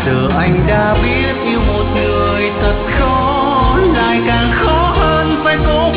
giờ anh đã biết yêu một người thật khó, lại càng khó hơn phải cố